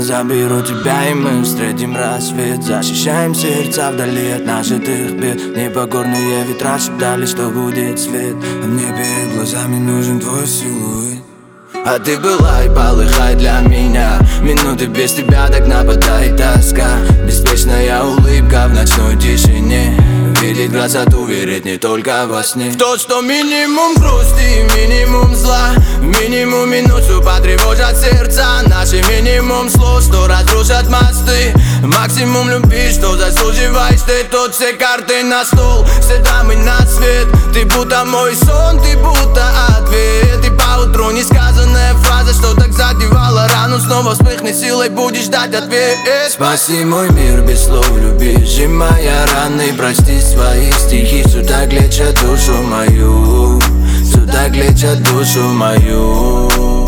заберу тебя, и мы встретим рассвет. Защищаем сердца вдали от нажитых бед. Непокорные ветра шептали, что будет свет, а мне перед глазами нужен твой силуэт. А ты была и полыхай для меня. Минуты без тебя так нападает тоска. Беспечная улыбка в ночной тишине. Видеть красоту, верить не только во сне. В то, что минимум грусти, минимум зла, в минимум минуту потревожат сердца. Наши минимум слов, что разрушат мосты. Максимум любви, что заслуживаешь ты. Тут все карты на стол, все дамы на свет. Ты будто мой сон, ты будто ответ. И поутру несказанная фраза, что так задевала рану, снова вспыхнет силой, будешь ждать ответ. Спаси мой мир без слов любви, сжимая раны, прости свои стихи. Все так лечат душу мою, все так лечат душу мою.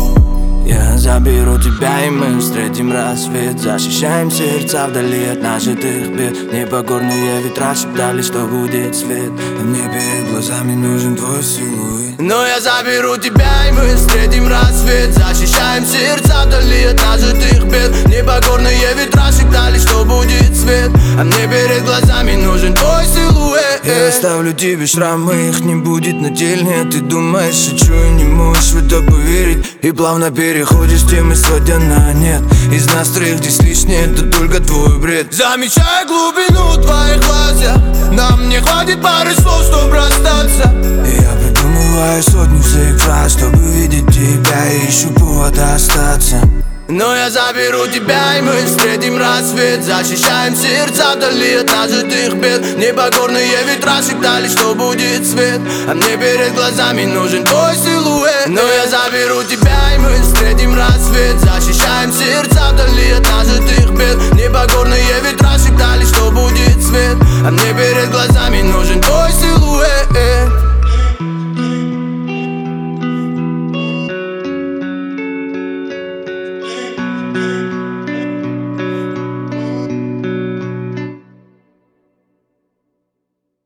Я заберу тебя, и мы встретим рассвет. Защищаем сердца вдали от нажитых бед. Непокорные ветра шептали, что будет свет, а мне перед глазами нужен твой силуэт. Но я заберу тебя, и мы встретим рассвет. Защищаем сердца вдали от нажитых бед. Непокорные ветра шептали, что будет свет, а мне перед глазами нужен твой силуэт. Я оставлю тебе шрамы, их не будет на теле. Ты думаешь, шучу и не можешь в это поверить. И плавно переходишь темы, сводя на нет. Из нас троих здесь лишнее, это только твой бред. Замечая глубину твоих глаз, нам не хватит пары слов, чтобы расстаться. И я придумываю сотню своих фраз, чтобы видеть тебя, и ищу повод остаться. Но я заберу тебя, и мы встретим рассвет. Защищаем сердца вдали от нажитых бед. Непокорные ветра шептали, что будет свет, а мне перед глазами нужен твой силуэт. Но я заберу тебя, и мы встретим рассвет. Защищаем сердца вдали от нажитых бед. Непокорные ветра шептали, что будет свет, а мне перед глазами нужен твой силуэт.